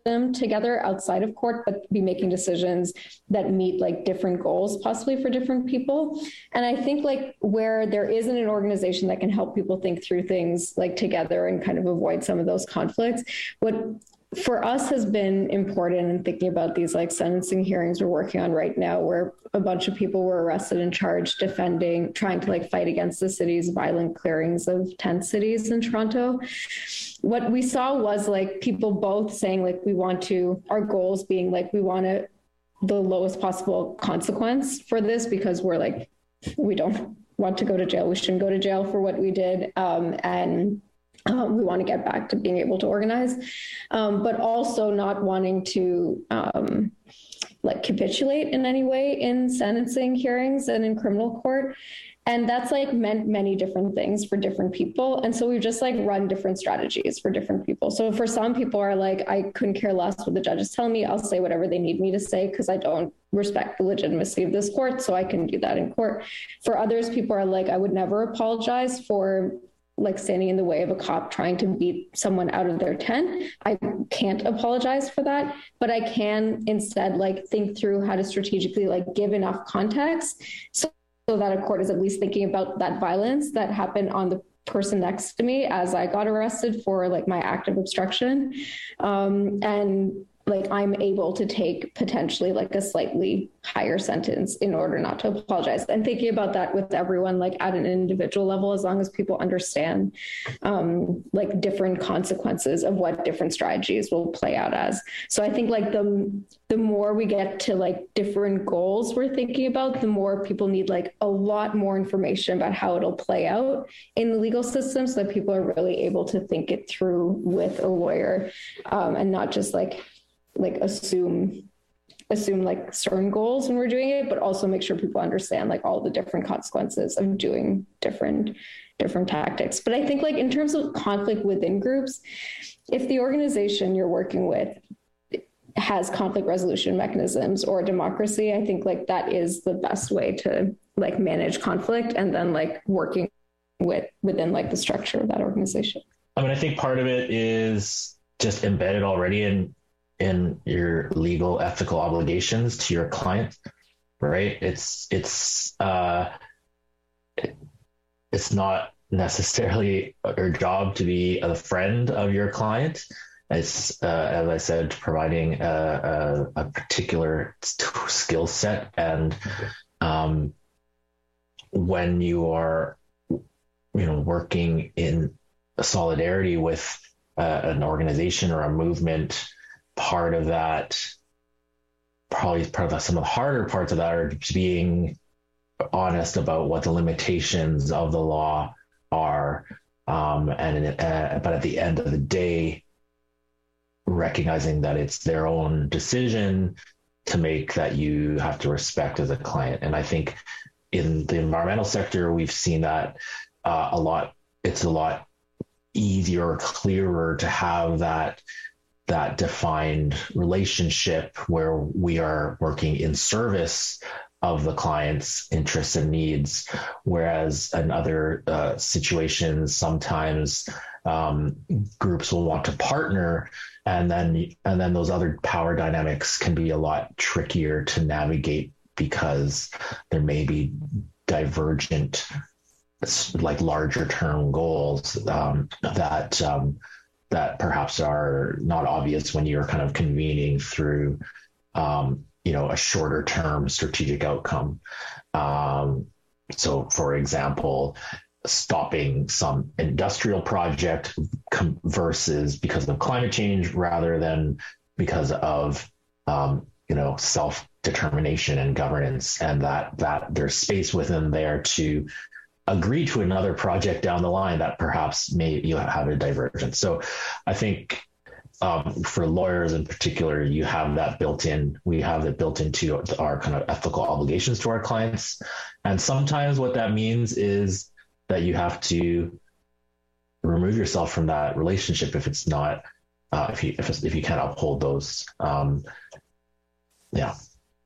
them together outside of court, but be making decisions that meet like different goals possibly for different people. And I think like where there isn't an organization that can help people think through things like together and kind of avoid some of those conflicts, what for us has been important in thinking about these like sentencing hearings we're working on right now, where a bunch of people were arrested and charged defending, trying to like fight against the city's violent clearings of tent cities in Toronto. What we saw was like people both saying like, we want to, our goals being like, we want to, the lowest possible consequence for this because we're like, we don't want to go to jail. We shouldn't go to jail for what we did. Um, and Um, we want to get back to being able to organize, um, but also not wanting to um, like capitulate in any way in sentencing hearings and in criminal court. And that's like meant many different things for different people. And so we've just like run different strategies for different people. So for some people are like, I couldn't care less what the judges tell me. I'll say whatever they need me to say because I don't respect the legitimacy of this court. So I can do that in court. For others, people are like, I would never apologize for like standing in the way of a cop trying to beat someone out of their tent. I can't apologize for that, but I can instead like think through how to strategically like give enough context so, so that a court is at least thinking about that violence that happened on the person next to me as I got arrested for like my act of obstruction. Um, and like I'm able to take potentially like a slightly higher sentence in order not to apologize. And thinking about that with everyone, like at an individual level, as long as people understand um, like different consequences of what different strategies will play out as. So I think like the, the more we get to like different goals we're thinking about, the more people need like a lot more information about how it'll play out in the legal system so that people are really able to think it through with a lawyer um, and not just like, like assume assume like certain goals when we're doing it, but also make sure people understand like all the different consequences of doing different different tactics. But I think like in terms of conflict within groups, if the organization you're working with has conflict resolution mechanisms or democracy, I think like that is the best way to like manage conflict and then like working with within like the structure of that organization. I mean, I think part of it is just embedded already in in your legal ethical obligations to your client, right? It's it's uh, it, it's not necessarily your job to be a friend of your client. It's uh, as I said, providing a, a, a particular skill set, and um, when you are, you know, working in solidarity with uh, an organization or a movement. Part of that, probably part of the, some of the harder parts of that are being honest about what the limitations of the law are. Um, and uh, but at the end of the day, recognizing that it's their own decision to make that you have to respect as a client. And I think in the environmental sector, we've seen that uh, a lot. It's a lot easier, clearer to have that that defined relationship where we are working in service of the client's interests and needs, whereas in other uh, situations, sometimes um, groups will want to partner, and then and then those other power dynamics can be a lot trickier to navigate because there may be divergent, like larger term goals um, that. Um, that perhaps are not obvious when you're kind of convening through, um, you know, a shorter term strategic outcome. Um, so, for example, stopping some industrial project com- versus because of climate change rather than because of, um, you know, self-determination and governance, and that that there's space within there to agree to another project down the line that perhaps may you have a divergence. So I think um, for lawyers in particular, you have that built in. We have it built into our kind of ethical obligations to our clients. And sometimes what that means is that you have to remove yourself from that relationship if it's not, uh, if you if, it's, if you can't uphold those. Um, yeah.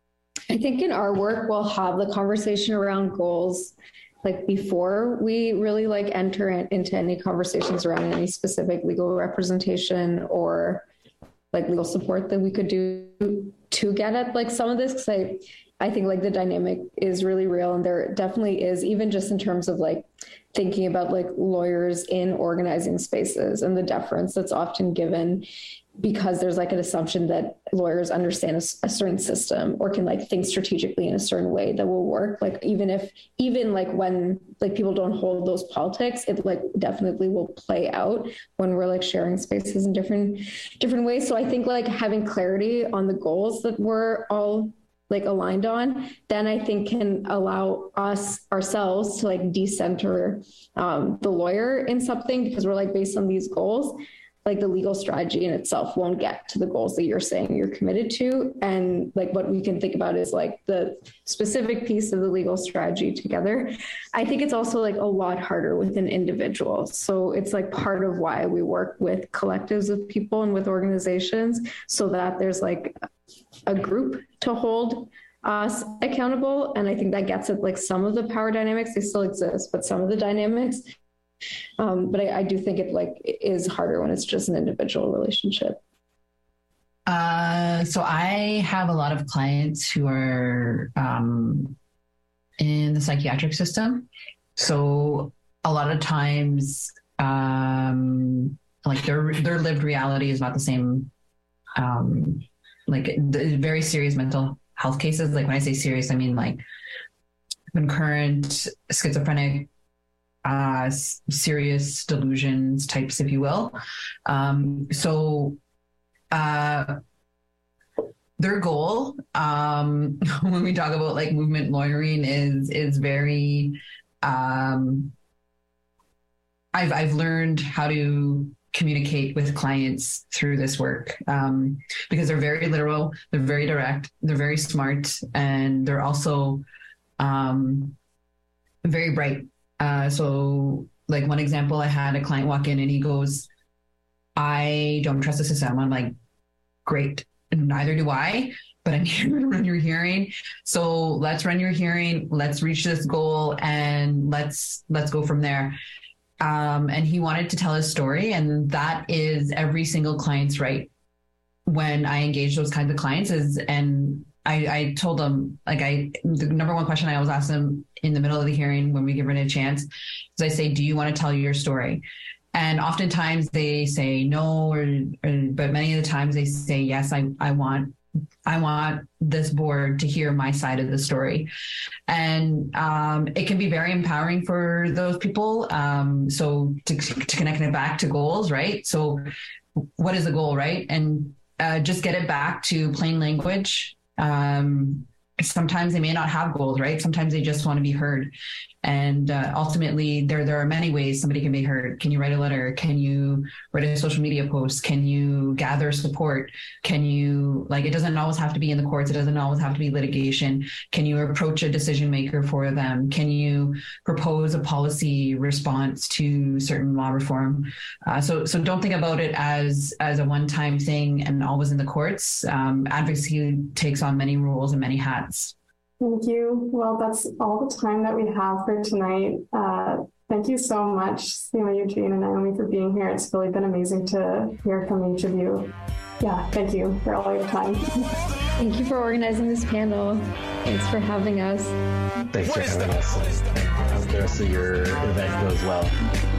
I think in our work, we'll have the conversation around goals like before we really like enter into any conversations around any specific legal representation or like legal support that we could do to get at like some of this. Cause I, I think like the dynamic is really real, and there definitely is, even just in terms of like thinking about like lawyers in organizing spaces and the deference that's often given, because there's like an assumption that lawyers understand a, a certain system or can like think strategically in a certain way that will work. Like even if, even like when like people don't hold those politics, it like definitely will play out when we're like sharing spaces in different, different ways. So I think like having clarity on the goals that we're all like aligned on, then I think can allow us ourselves to like decenter um, the lawyer in something, because we're like, based on these goals, like the legal strategy in itself won't get to the goals that you're saying you're committed to. And like what we can think about is like the specific piece of the legal strategy together. I think it's also like a lot harder with an individual. So it's like part of why we work with collectives of people and with organizations, so that there's like a group to hold us accountable. And I think that gets at like some of the power dynamics, they still exist, but some of the dynamics. Um, but I, I do think it like it is harder when it's just an individual relationship. Uh, so I have a lot of clients who are um, in the psychiatric system. So a lot of times, um, like their their lived reality is not the same. Um, like the very serious mental health cases. Like when I say serious, I mean like concurrent schizophrenic, uh, serious delusions types, if you will. Um, so uh, their goal, um, when we talk about like movement lawyering, is is very. Um, I've I've learned how to communicate with clients through this work, um, because they're very literal, they're very direct, they're very smart, and they're also um, very bright. Uh, so like one example, I had a client walk in and he goes, I don't trust the system. I'm like, great. Neither do I, but I'm here to run your hearing. So let's run your hearing. Let's reach this goal and let's, let's go from there. Um, and he wanted to tell his story, and that is every single client's right. When I engage those kinds of clients is, and I, I told them, like I, the number one question I always ask them in the middle of the hearing when we give it a chance is I say, do you want to tell your story? And oftentimes they say no, or, or but many of the times they say, yes, I, I want, I want this board to hear my side of the story. And um, it can be very empowering for those people. Um, so to, to connect it back to goals, right? So what is the goal, right? And uh, just get it back to plain language. Um, sometimes they may not have goals, right? Sometimes they just want to be heard. And uh, ultimately, there there are many ways somebody can be heard. Can you write a letter? Can you write a social media post? Can you gather support? Can you, like, it doesn't always have to be in the courts. It doesn't always have to be litigation. Can you approach a decision maker for them? Can you propose a policy response to certain law reform? Uh, so so don't think about it as, as a one-time thing and always in the courts. Um, advocacy takes on many roles and many hats. Thank you. Well, that's all the time that we have for tonight. Uh, thank you so much, Seema, Eugene, and Naomi, for being here. It's really been amazing to hear from each of you. Yeah, thank you for all your time. Thank you for organizing this panel. Thanks for having us. Thanks for having us. And I hope the rest of your event goes well.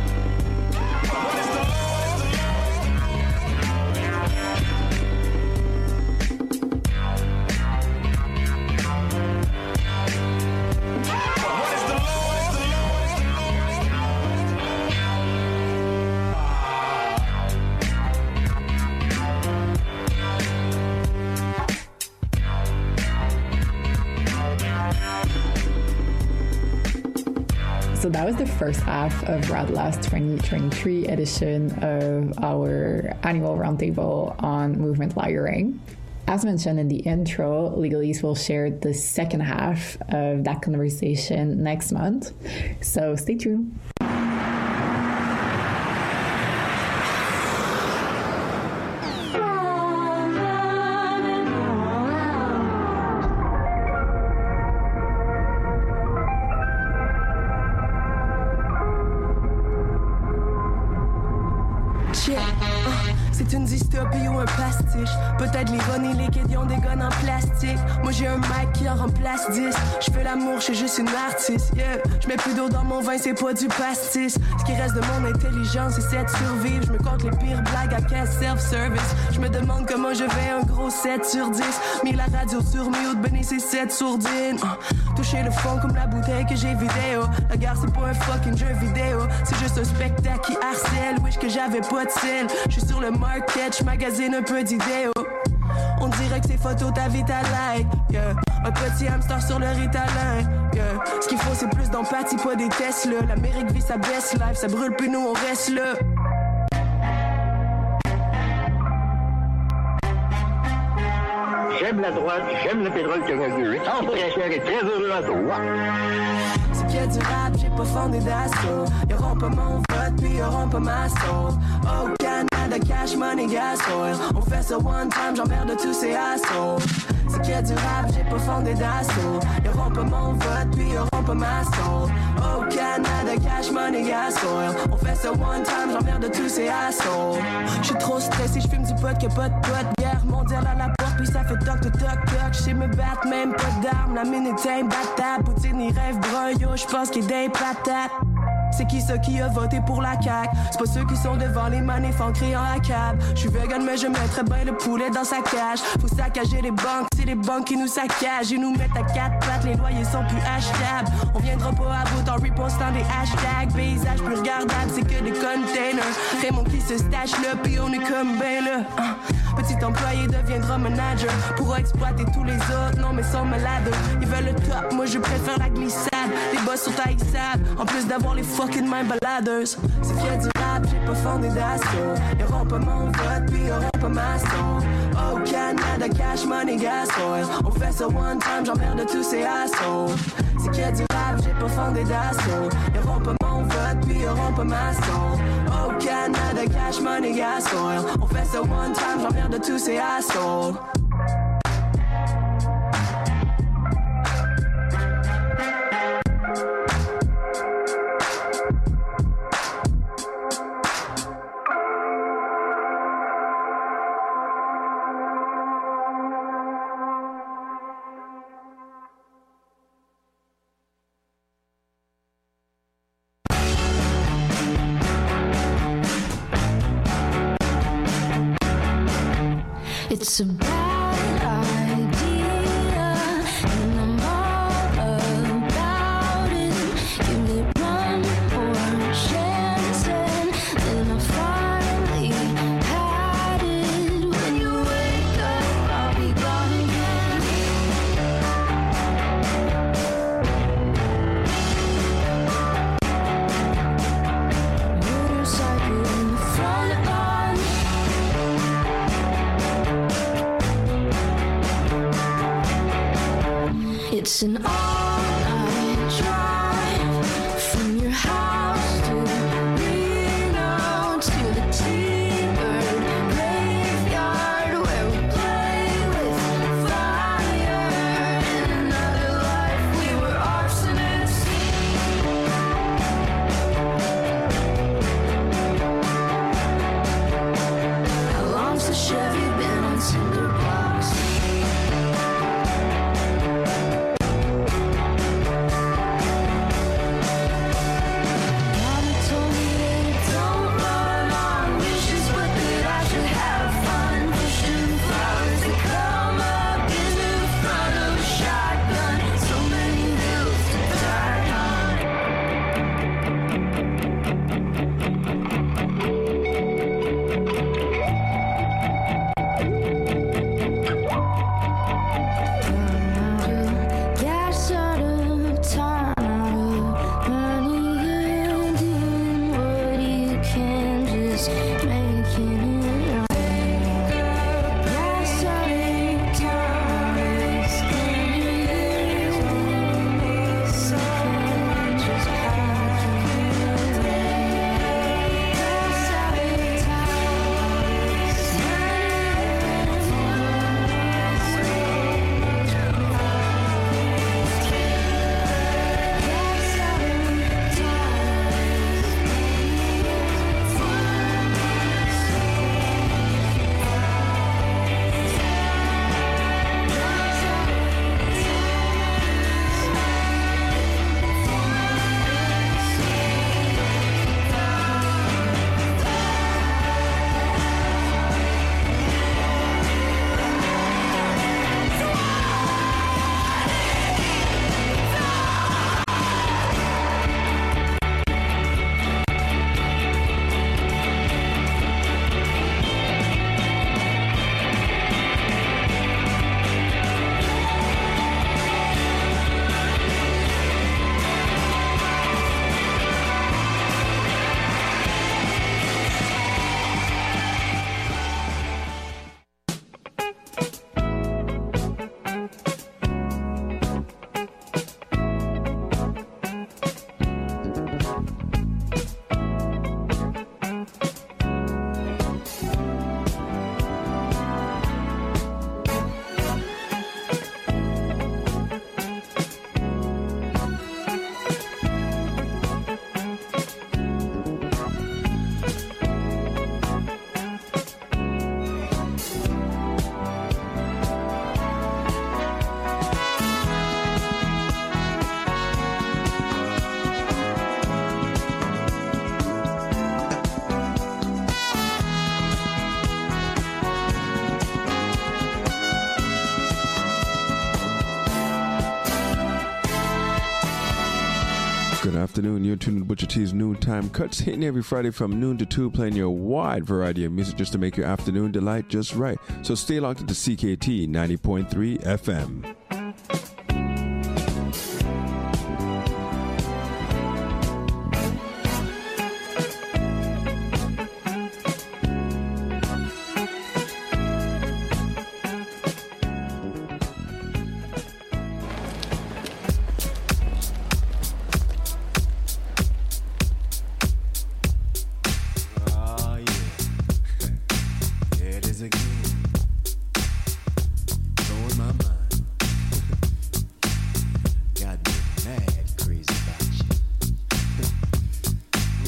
So that was the first half of RADLA's twenty twenty-three edition of our annual roundtable on movement lawyering. As mentioned in the intro, Legalese will share the second half of that conversation next month. So stay tuned. C'est une dystopie ou un pastiche. Peut-être l'ironie, les questions des guns en plastique. Moi j'ai un mic qui en remplace dix. Je fais l'amour, je suis juste une artiste, yeah. Je mets plus d'eau dans mon vin, c'est pas du pastis. Ce qui reste de mon intelligence, c'est cette survivre. Je me compte les pires blagues à caisse self-service. Je me demande comment je vais un gros sept sur dix. Mis la radio sur mute, béni c'est sept sourdines. uh, Toucher le fond comme la bouteille que j'ai vidéo. La guerre c'est pas un fucking jeu vidéo. C'est juste un spectacle qui harcèle. Wish que j'avais pas de sel. Je suis sur le market, je magasine un peu d'idéaux. On dirait que ces photos t'invitent à like, yeah. Un petit hamster sur le Ritalin, yeah. Ce qu'il faut c'est plus d'empathie, pas des Tesla. L'Amérique vit sa best life, ça brûle plus nous on reste là. J'aime la droite, j'aime le pétrole canadien. André Cher est très heureux à droite. C'est qu'il y a du rap, j'ai pas fondé d'assaut. Y'auront pas mon vote, puis y'auront pas ma soul. Oh Canada, cash money, gas oil. On fait ça one time, j'emmerde tous ces assauts. C'est qu'il y a du rap, j'ai pas fondé d'assaut. Y'auront pas mon vote, puis y'auront pas ma soul. Oh Canada, cash money, gas oil. On fait ça one time, j'emmerde tous ces assauts. J'suis trop stressé, j'fume du pot, que pas de pot. Guerre mondiale à la porte, puis ça fait toc toc toc toc. J'sais me battre, même pas d'armes, la mine est imbattable. Poutine, il rêve brun, yo, j'pense qu'il est des patates. C'est qui ça qui a voté pour la C A Q? C'est pas ceux qui sont devant les manifs en criant à cab. J'suis vegan mais je mettrais bien le poulet dans sa cage. Faut saccager les banques, c'est les banques qui nous saccagent. Ils nous mettent à quatre pattes, les loyers sont plus achetables. On viendra pas à bout en repostant des hashtags. Paysage plus regardable, c'est que des containers. Raymond qui se stache là, pis on est comme ben là. uh. Petit employé deviendra manager. Pourra exploiter tous les autres, non mais sont malades. Ils veulent le top, moi je préfère la glissade. Les boss sont haïssables, en plus d'avoir les fucking main baladers. C'est qu'il y a du rap, j'ai pas fondé d'assaut. Y'auront pas mon vote, puis y'auront pas ma soul. Oh Canada, cash money, gas oil. On fait ça one time, j'emmerde tous ces assauts. C'est qu'il y a du rap, j'ai pas fondé d'assaut. Y'auront pas mon vote, puis y'auront pas ma soul. Oh Canada, cash money, gas oil. On fait ça one time, j'emmerde tous ces assauts. It's a bad idea, and I'm all about it. Give me one more chance, and then I finally had it. When you wake up, I'll be gone again. Motorcycle in the front lawn. It's an all-night drive from your house to Reno to the T-Bird graveyard where we play with fire. In another life we were arsonists. How long's the Chevy been on cinder blocks? afternoon. You're tuned to Butcher T's Noontime Cuts, hitting every Friday from noon to two, playing your wide variety of music just to make your afternoon delight just right. So stay locked to C K T ninety point three F M.